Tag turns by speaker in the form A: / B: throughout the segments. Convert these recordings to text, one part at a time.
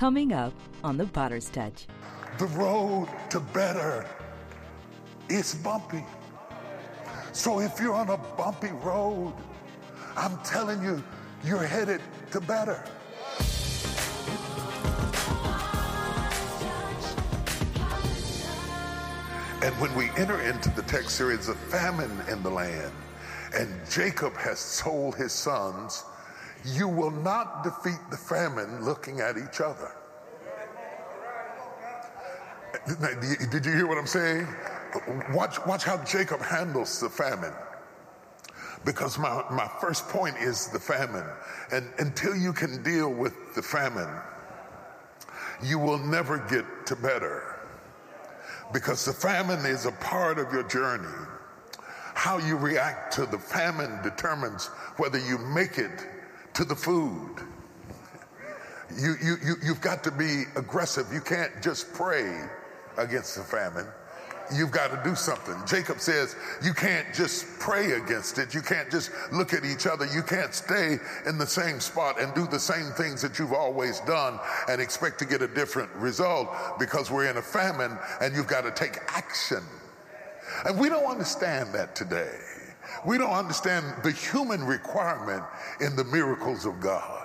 A: Coming up on The Potter's Touch.
B: The road to better is bumpy. So if you're on a bumpy road, I'm telling you, you're headed to better. And when we enter into the text, there is a famine in the land, and Jacob has sold his sons. You will not defeat the famine looking at each other. Did you hear what I'm saying? Watch how Jacob handles the famine. Because my first point is the famine. And until you can deal with the famine, you will never get to better. Because the famine is a part of your journey. How you react to the famine determines whether you make it to the food. You've got to be aggressive. You can't just pray against the famine. You've got to do something. Jacob says you can't just pray against it. You can't just look at each other. You can't stay in the same spot and do the same things that you've always done and expect to get a different result, because we're in a famine and you've got to take action. And we don't understand that today. We don't understand the human requirement in the miracles of God.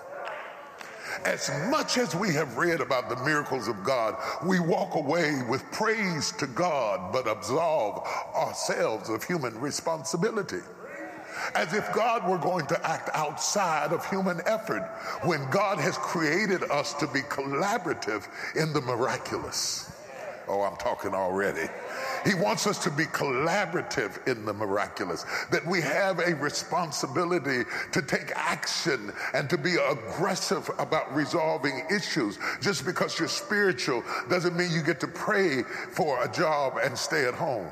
B: As much as we have read about the miracles of God, we walk away with praise to God, but absolve ourselves of human responsibility. As if God were going to act outside of human effort, when God has created us to be collaborative in the miraculous. Oh, I'm talking already. He wants us to be collaborative in the miraculous, that we have a responsibility to take action and to be aggressive about resolving issues. Just because you're spiritual doesn't mean you get to pray for a job and stay at home.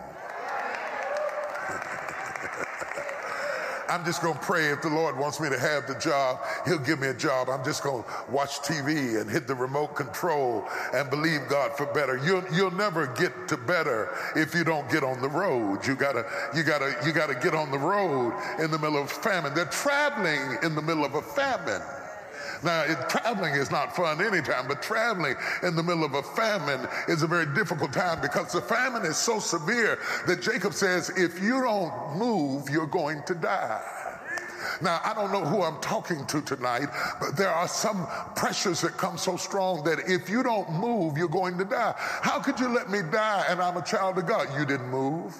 B: I'm just going to pray. If the Lord wants me to have the job, he'll give me a job. I'm just going to watch TV and hit the remote control and believe God for better. You'll never get to better if you don't get on the road. You gotta get on the road in the middle of famine. They're traveling in the middle of a famine. Now, traveling is not fun anytime, but traveling in the middle of a famine is a very difficult time, because the famine is so severe that Jacob says, if you don't move, you're going to die. Now, I don't know who I'm talking to tonight, but there are some pressures that come so strong that if you don't move, you're going to die. How could you let me die and I'm a child of God? You didn't move.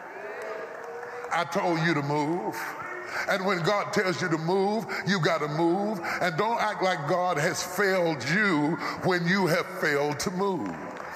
B: I told you to move. And when God tells you to move, you got to move. And don't act like God has failed you when you have failed to move.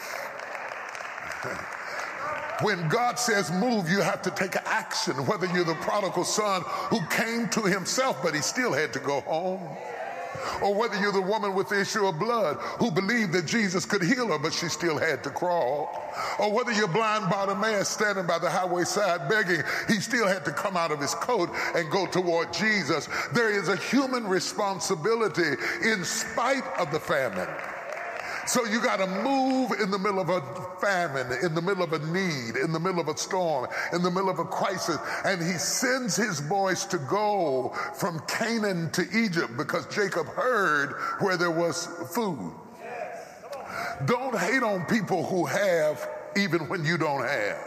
B: When God says move, you have to take action, whether you're the prodigal son who came to himself, but he still had to go home. Or whether you're the woman with the issue of blood who believed that Jesus could heal her, but she still had to crawl. Or whether you're blind Bartimaeus standing by the highway side begging, he still had to come out of his coat and go toward Jesus. There is a human responsibility in spite of the famine. So you got to move in the middle of a famine, in the middle of a need, in the middle of a storm, in the middle of a crisis. And he sends his boys to go from Canaan to Egypt because Jacob heard where there was food. Don't hate on people who have even when you don't have.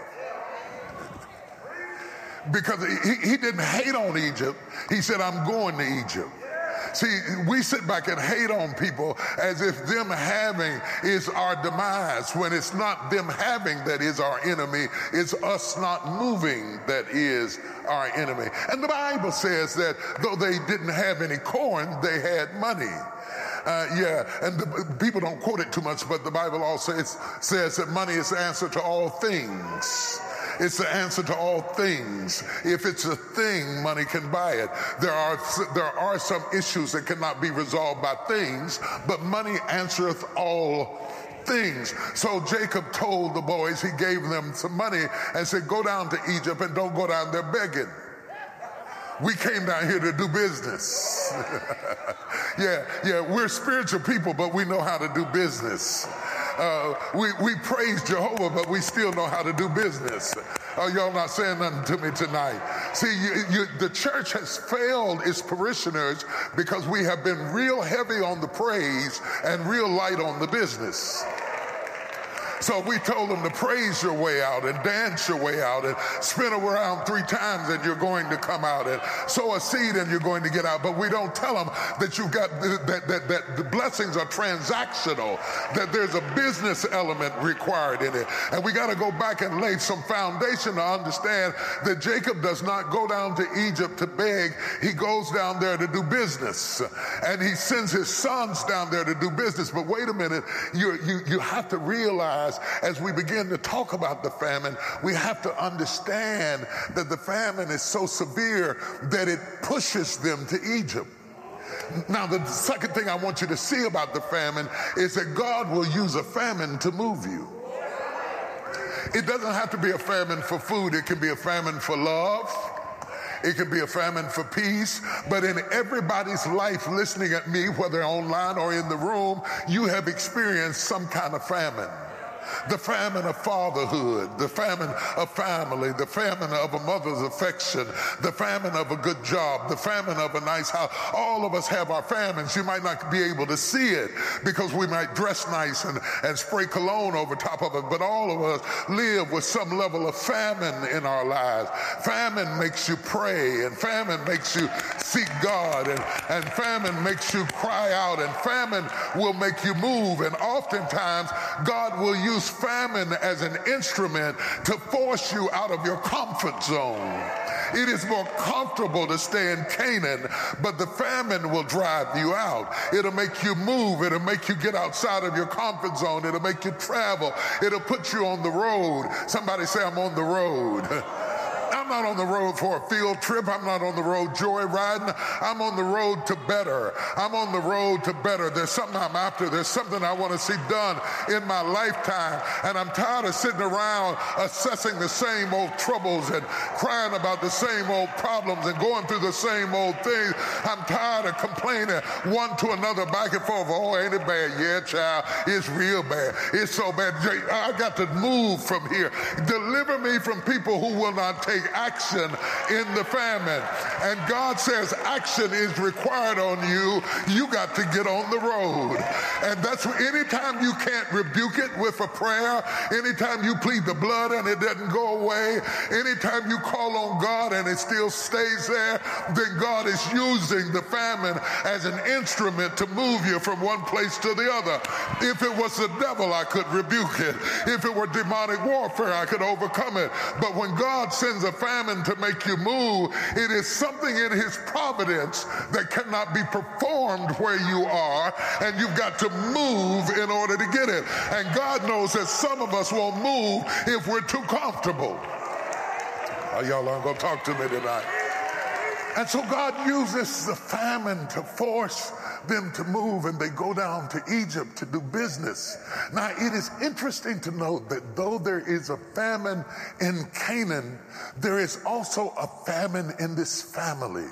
B: Because he didn't hate on Egypt. He said, I'm going to Egypt. See, we sit back and hate on people as if them having is our demise, when it's not them having that is our enemy, it's us not moving that is our enemy. And the Bible says that though they didn't have any corn, they had money. And people don't quote it too much, but the Bible also says that money is the answer to all things. It's the answer to all things. If it's a thing, money can buy it. There are some issues that cannot be resolved by things, but money answereth all things. So Jacob told the boys, he gave them some money and said, go down to Egypt and don't go down there begging. We came down here to do business. Yeah, we're spiritual people, but we know how to do business. We praise Jehovah, but we still know how to do business. Y'all not saying nothing to me tonight. See, the church has failed its parishioners because we have been real heavy on the praise and real light on the business. So we told them to praise your way out and dance your way out and spin around 3 times and you're going to come out, and sow a seed and you're going to get out. But we don't tell them that you've got that the blessings are transactional, that there's a business element required in it. And we got to go back and lay some foundation to understand that Jacob does not go down to Egypt to beg. He goes down there to do business. And he sends his sons down there to do business. But wait a minute, you have to realize, as we begin to talk about the famine, we have to understand that the famine is so severe that it pushes them to Egypt. Now, the second thing I want you to see about the famine is that God will use a famine to move you. It doesn't have to be a famine for food. It can be a famine for love. It can be a famine for peace. But in everybody's life listening at me, whether online or in the room, you have experienced some kind of famine. The famine of fatherhood, the famine of family, the famine of a mother's affection, the famine of a good job, the famine of a nice house. All of us have our famines. You might not be able to see it because we might dress nice and spray cologne over top of it, but all of us live with some level of famine in our lives. Famine makes you pray, and famine makes you seek God, and famine makes you cry out, and famine will make you move. And oftentimes God will use famine as an instrument to force you out of your comfort zone. It is more comfortable to stay in Canaan, but the famine will drive you out. It'll make you move. It'll make you get outside of your comfort zone. It'll make you travel. It'll put you on the road. Somebody say, I'm on the road. I'm not on the road for a field trip. I'm not on the road joyriding. I'm on the road to better. I'm on the road to better. There's something I'm after. There's something I want to see done in my lifetime. And I'm tired of sitting around assessing the same old troubles and crying about the same old problems and going through the same old things. I'm tired of complaining one to another back and forth. Oh, ain't it bad? Yeah, child, it's real bad. It's so bad. I got to move from here. Deliver me from people who will not take action in the famine. And God says action is required on you. You got to get on the road. And that's anytime you can't rebuke it with a prayer, anytime you plead the blood and it doesn't go away, anytime you call on God and it still stays there, then God is using the famine as an instrument to move you from one place to the other. If it was the devil, I could rebuke it. If it were demonic warfare, I could overcome it. But when God sends a famine to make you move, it is something in his providence that cannot be performed where you are, and you've got to move in order to get it. And God knows that some of us won't move if we're too comfortable. Oh, y'all aren't going to talk to me tonight. And so God uses the famine to force them to move, and they go down to Egypt to do business. Now, it is interesting to note that though there is a famine in Canaan, there is also a famine in this family.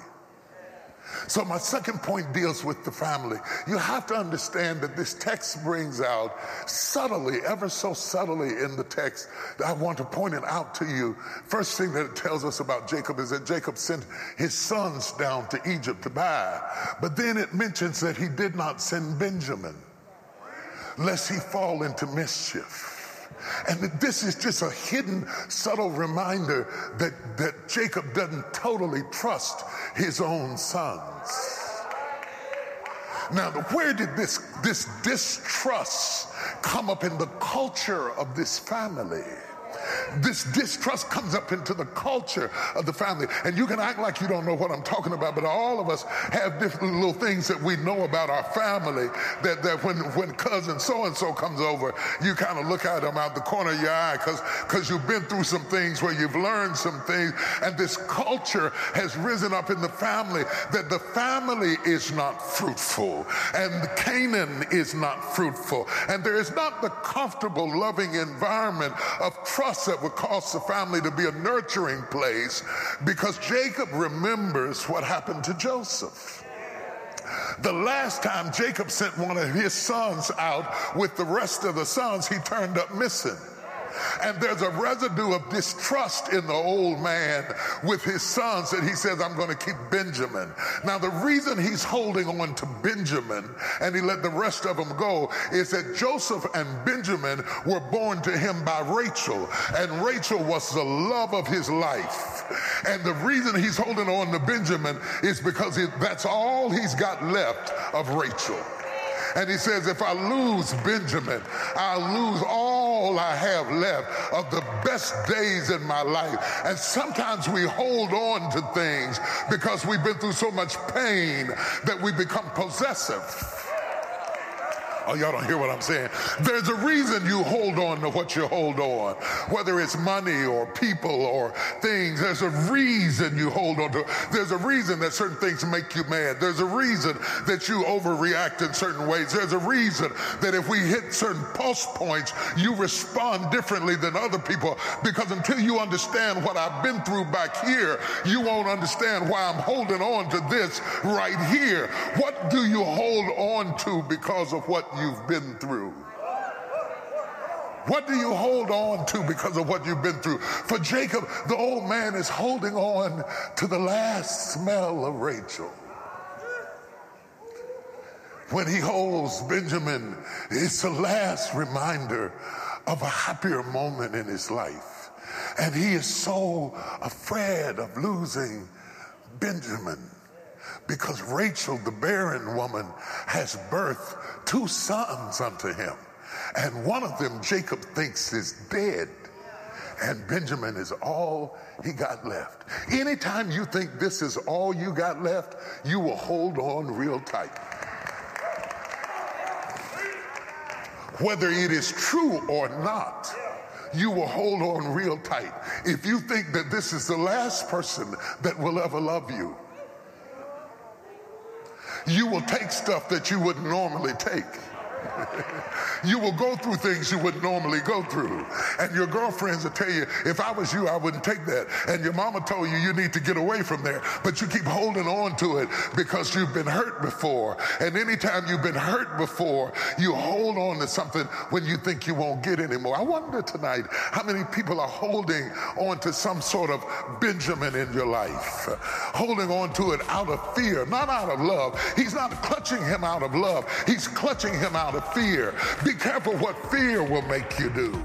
B: So my second point deals with the family. You have to understand that this text brings out subtly, ever so subtly in the text, I want to point it out to you. First thing that it tells us about Jacob is that Jacob sent his sons down to Egypt to buy. But then it mentions that he did not send Benjamin, lest he fall into mischief. And this is just a hidden, subtle reminder that Jacob doesn't totally trust his own sons. Now, where did this distrust come up in the culture of this family? This distrust comes up into the culture of the family. And you can act like you don't know what I'm talking about, but all of us have different little things that we know about our family that when cousin so-and-so comes over, you kind of look at them out the corner of your eye because you've been through some things where you've learned some things. And this culture has risen up in the family that the family is not fruitful and Canaan is not fruitful. And there is not the comfortable, loving environment of trust that would cause the family to be a nurturing place, because Jacob remembers what happened to Joseph. The last time Jacob sent one of his sons out with the rest of the sons, he turned up missing. And there's a residue of distrust in the old man with his sons that he says, I'm going to keep Benjamin. Now, the reason he's holding on to Benjamin and he let the rest of them go is that Joseph and Benjamin were born to him by Rachel, and Rachel was the love of his life. And the reason he's holding on to Benjamin is because that's all he's got left of Rachel. And he says, if I lose Benjamin, I'll lose all I have left of the best days in my life. And sometimes we hold on to things because we've been through so much pain that we become possessive. Oh, y'all don't hear what I'm saying. There's a reason you hold on to what you hold on, whether it's money or people or things. There's a reason you hold on to. There's a reason that certain things make you mad. There's a reason that you overreact in certain ways. There's a reason that if we hit certain pulse points, you respond differently than other people, because until you understand what I've been through back here, you won't understand why I'm holding on to this right here. What do you hold on to because of what you've been through? What do you hold on to because of what you've been through? For Jacob, the old man is holding on to the last smell of Rachel. When he holds Benjamin, it's the last reminder of a happier moment in his life. And he is so afraid of losing Benjamin, because Rachel, the barren woman, has birthed 2 sons unto him. And one of them Jacob thinks is dead. And Benjamin is all he got left. Anytime you think this is all you got left, you will hold on real tight. Whether it is true or not, you will hold on real tight. If you think that this is the last person that will ever love you, you will take stuff that you wouldn't normally take. You will go through things you wouldn't normally go through. And your girlfriends will tell you, if I was you, I wouldn't take that. And your mama told you, you need to get away from there. But you keep holding on to it because you've been hurt before. And anytime you've been hurt before, you hold on to something when you think you won't get anymore. I wonder tonight how many people are holding on to some sort of Benjamin in your life. Holding on to it out of fear, not out of love. He's not clutching him out of love. He's clutching him out of fear. Be careful what fear will make you do.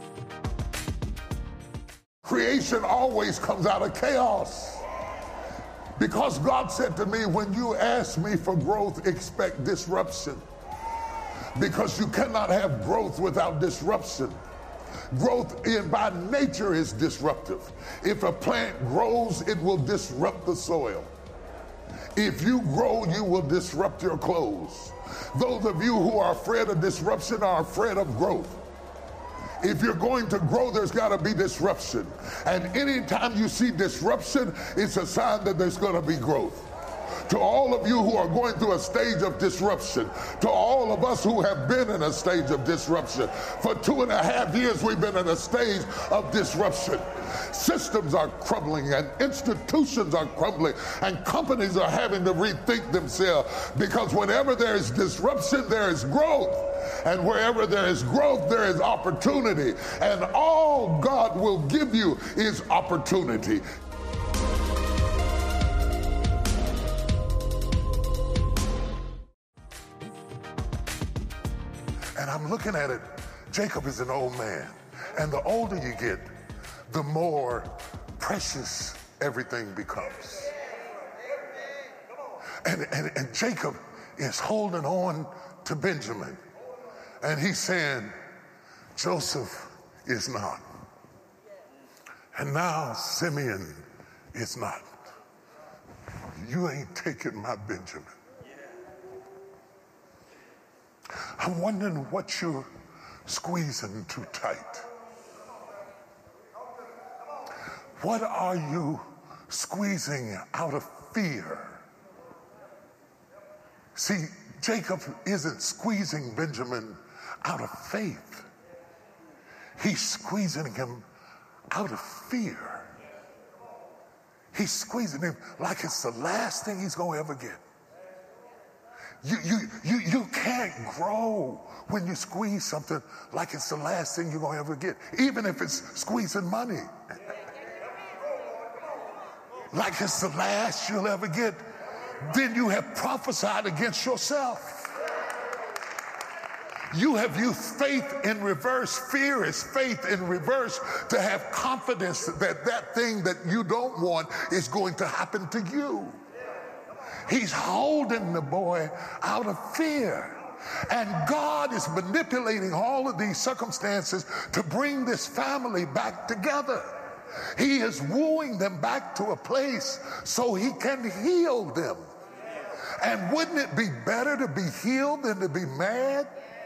B: Creation always comes out of chaos. Because God said to me, when you ask me for growth, expect disruption. Because you cannot have growth without disruption. Growth by nature is disruptive. If a plant grows, it will disrupt the soil. If you grow, you will disrupt your clothes. Those of you who are afraid of disruption are afraid of growth. If you're going to grow, there's got to be disruption. And anytime you see disruption, it's a sign that there's going to be growth. To all of you who are going through a stage of disruption, to all of us who have been in a stage of disruption, for 2.5 years we've been in a stage of disruption. Systems are crumbling and institutions are crumbling and companies are having to rethink themselves, because whenever there is disruption, there is growth. And wherever there is growth, there is opportunity. And all God will give you is opportunity. And I'm looking at it, Jacob is an old man. And the older you get, the more precious everything becomes. And Jacob is holding on to Benjamin. And he's saying, Joseph is not. And now Simeon is not. You ain't taking my Benjamin. I'm wondering what you're squeezing too tight. What are you squeezing out of fear? See, Jacob isn't squeezing Benjamin out of faith. He's squeezing him out of fear. He's squeezing him like it's the last thing he's going to ever get. You can't grow when you squeeze something like it's the last thing you're going to ever get, even if it's squeezing money. Like it's the last you'll ever get. Then you have prophesied against yourself. You have used faith in reverse. Fear is faith in reverse to have confidence that that thing that you don't want is going to happen to you. He's holding the boy out of fear. And God is manipulating all of these circumstances to bring this family back together. He is wooing them back to a place so he can heal them. And wouldn't it be better to be healed than to be mad?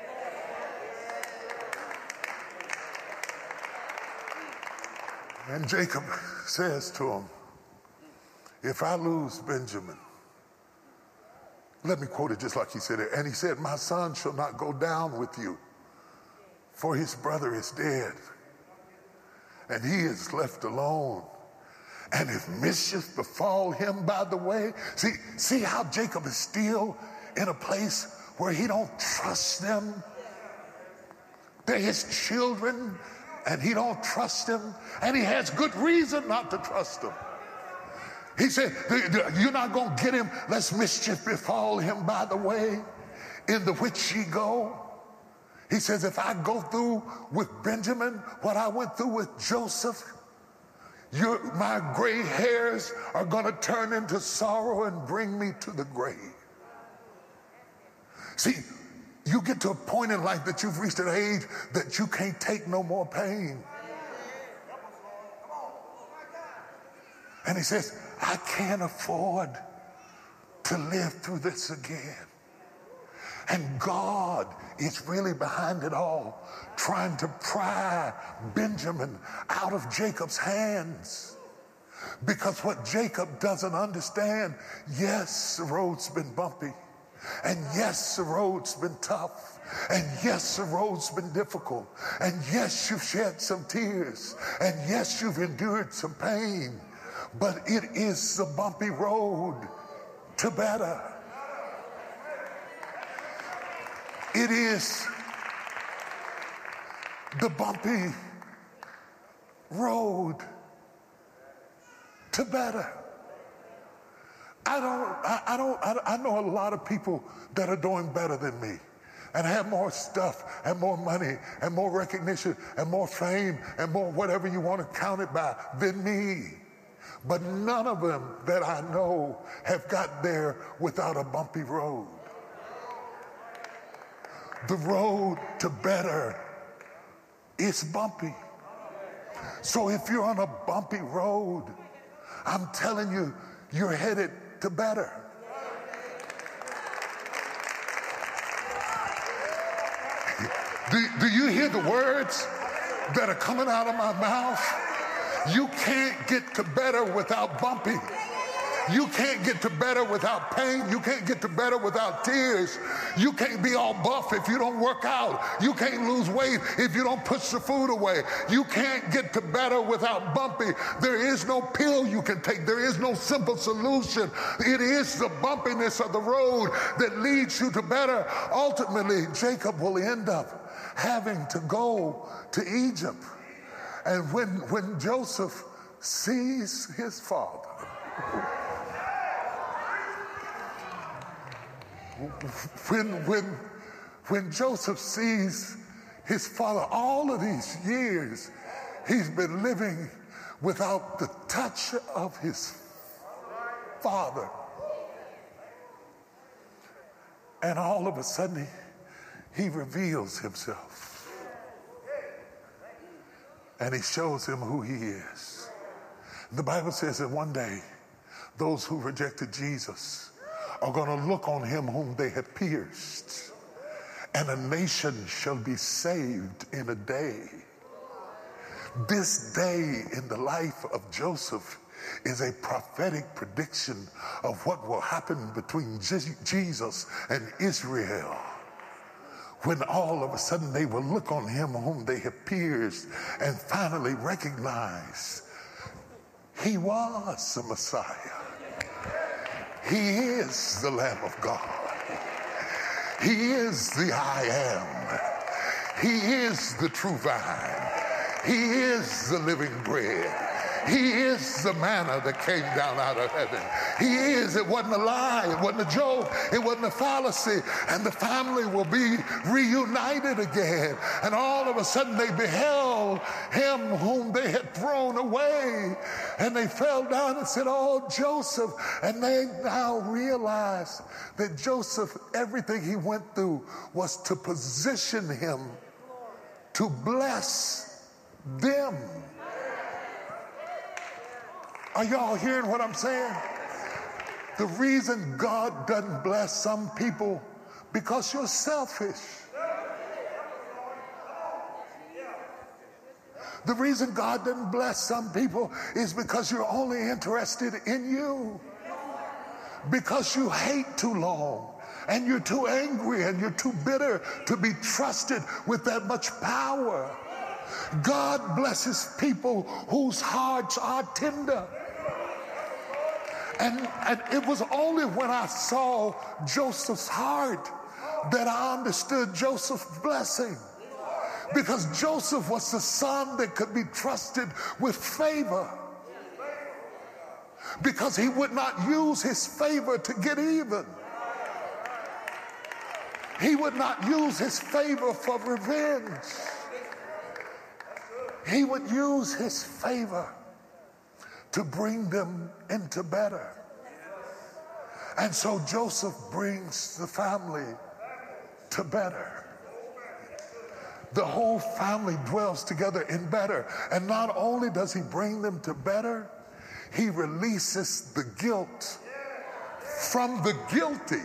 B: And Jacob says to him, if I lose Benjamin, let me quote it just like he said it. And he said, my son shall not go down with you, for his brother is dead, and he is left alone. And if mischief befall him by the way, see how Jacob is still in a place where he don't trust them. They're his children, and he don't trust them, and he has good reason not to trust them. He said, you're not going to get him, lest mischief befall him by the way in the which ye go. He says, if I go through with Benjamin what I went through with Joseph, my gray hairs are going to turn into sorrow and bring me to the grave. See, you get to a point in life that you've reached an age that you can't take no more pain. And he says, I can't afford to live through this again. And God is really behind it all, trying to pry Benjamin out of Jacob's hands. Because what Jacob doesn't understand, yes, the road's been bumpy. And yes, the road's been tough. And yes, the road's been difficult. And yes, you've shed some tears. And yes, you've endured some pain. But it is the bumpy road to better. It is the bumpy road to better. I know a lot of people that are doing better than me and have more stuff and more money and more recognition and more fame and more whatever you want to count it by than me. But none of them that I know have got there without a bumpy road. The road to better is bumpy. So if you're on a bumpy road, I'm telling you, you're headed to better. Do you hear the words that are coming out of my mouth? You can't get to better without bumpy. You can't get to better without pain. You can't get to better without tears. You can't be all buff if you don't work out. You can't lose weight if you don't push the food away. You can't get to better without bumpy. There is no pill you can take. There is no simple solution. It is the bumpiness of the road that leads you to better. Ultimately, Jacob will end up having to go to Egypt. And when Joseph sees his father, when Joseph sees his father, all of these years he's been living without the touch of his father. And all of a sudden he reveals himself. And he shows him who he is. The Bible says that one day those who rejected Jesus are going to look on him whom they have pierced, and a nation shall be saved in a day. This day in the life of Joseph is a prophetic prediction of what will happen between Jesus and Israel, when all of a sudden they will look on him whom they have pierced and finally recognize he was the Messiah. He is the Lamb of God. He is the I am. He is the true vine. He is the living bread. He is the manna that came down out of heaven. He is. It wasn't a lie. It wasn't a joke. It wasn't a fallacy. And the family will be reunited again. And all of a sudden they beheld him whom they had thrown away. And they fell down and said, "Oh, Joseph." And they now realize that Joseph, everything he went through was to position him to bless them. Are y'all hearing what I'm saying? The reason God doesn't bless some people because you're selfish. The reason God doesn't bless some people is because you're only interested in you. Because you hate too long and you're too angry and you're too bitter to be trusted with that much power. God blesses people whose hearts are tender. And it was only when I saw Joseph's heart that I understood Joseph's blessing. Because Joseph was the son that could be trusted with favor. Because he would not use his favor to get even. He would not use his favor for revenge. He would use his favor to bring them into better. And so Joseph brings the family to better. The whole family dwells together in better. And not only does he bring them to better, he releases the guilt from the guilty.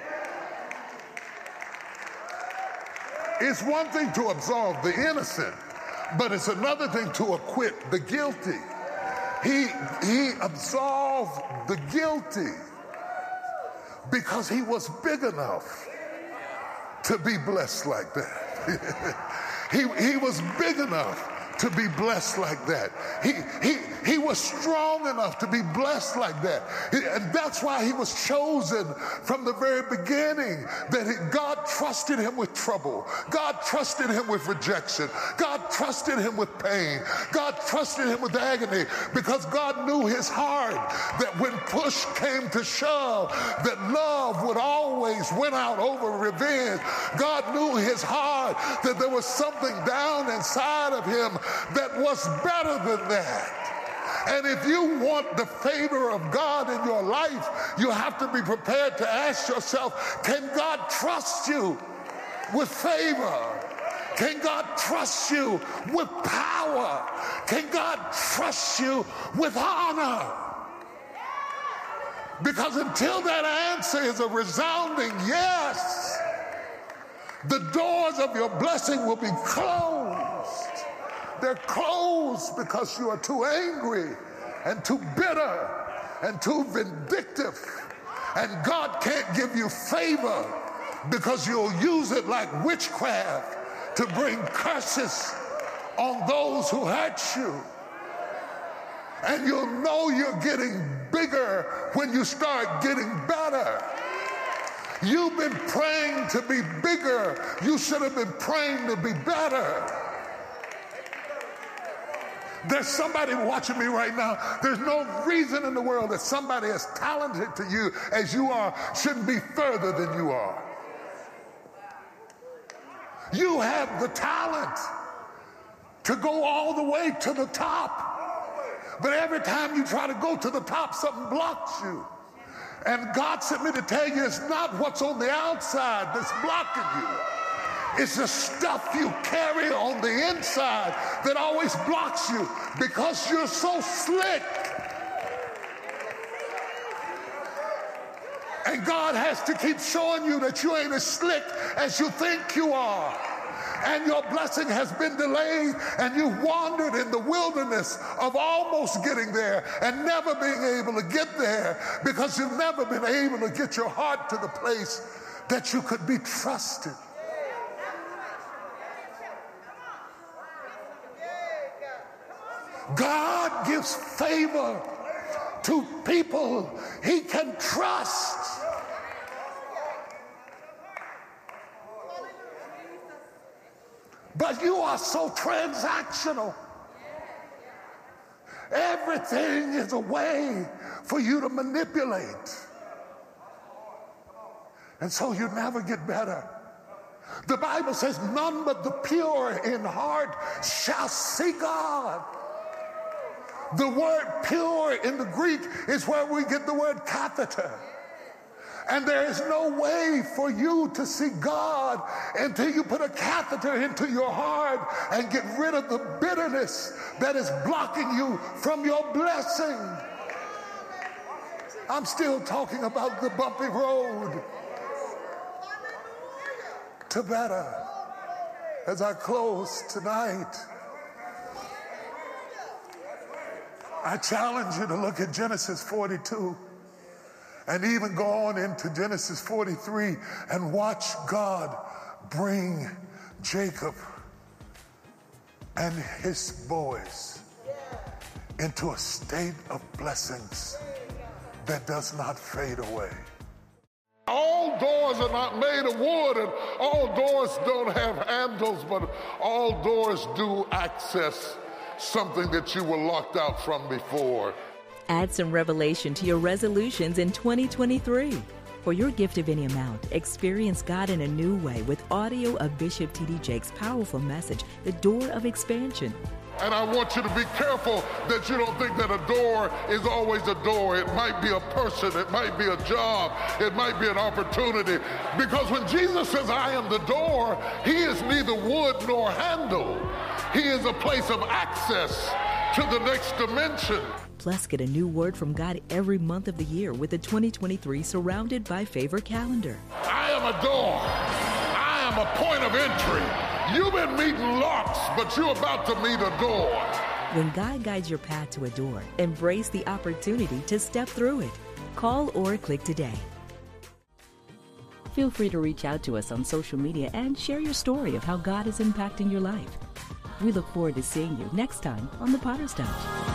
B: It's one thing to absolve the innocent, but it's another thing to acquit the guilty. He absolved the guilty because he was big enough to be blessed like that. He was big enough to be blessed like that. He was strong enough to be blessed like that. And that's why he was chosen from the very beginning, that God trusted him with trouble. God trusted him with rejection. God trusted him with pain. God trusted him with agony, because God knew his heart that when push came to shove, that love would always win out over revenge. God knew his heart that there was something down inside of him that was better than that. And if you want the favor of God in your life, you have to be prepared to ask yourself, can God trust you with favor? Can God trust you with power? Can God trust you with honor? Because until that answer is a resounding yes, the doors of your blessing will be closed. They're closed because you are too angry and too bitter and too vindictive. And God can't give you favor because you'll use it like witchcraft to bring curses on those who hurt you. And you'll know you're getting bigger when you start getting better. You've been praying to be bigger. You should have been praying to be better. There's somebody watching me right now. There's no reason in the world that somebody as talented to you as you are shouldn't be further than you are. You have the talent to go all the way to the top. But every time you try to go to the top, something blocks you. And God sent me to tell you it's not what's on the outside that's blocking you. It's the stuff you carry on the inside that always blocks you because you're so slick. And God has to keep showing you that you ain't as slick as you think you are. And your blessing has been delayed, and you wandered in the wilderness of almost getting there and never being able to get there because you've never been able to get your heart to the place that you could be trusted. God gives favor to people he can trust.
C: But you are so transactional. Everything is a way for you to manipulate. And so you never get better. The Bible says none but the pure in heart shall see God. The word pure in the Greek is where we get the word catheter. And there is no way for you to see God until you put a catheter into your heart and get rid of the bitterness that is blocking you from your blessing. I'm still talking about the bumpy road to better. As I close tonight, I challenge you to look at Genesis 42 and even go on into Genesis 43 and watch God bring Jacob and his boys into a state of blessings that does not fade away. All doors are not made of wood, and all doors don't have handles, but all doors do access something that you were locked out from before.
A: Add some revelation to your resolutions in 2023. For your gift of any amount, experience God in a new way with audio of Bishop T.D. Jakes' powerful message, The Door of Expansion.
C: And I want you to be careful that you don't think that a door is always a door. It might be a person, it might be a job, it might be an opportunity. Because when Jesus says, I am the door, he is neither wood nor handle. He is a place of access to the next dimension.
A: Plus, get a new word from God every month of the year with the 2023 Surrounded by Favor calendar.
C: I am a door. I am a point of entry. You've been meeting locks, but you're about to meet a door.
A: When God guides your path to a door, embrace the opportunity to step through it. Call or click today. Feel free to reach out to us on social media and share your story of how God is impacting your life. We look forward to seeing you next time on The Potter's Touch.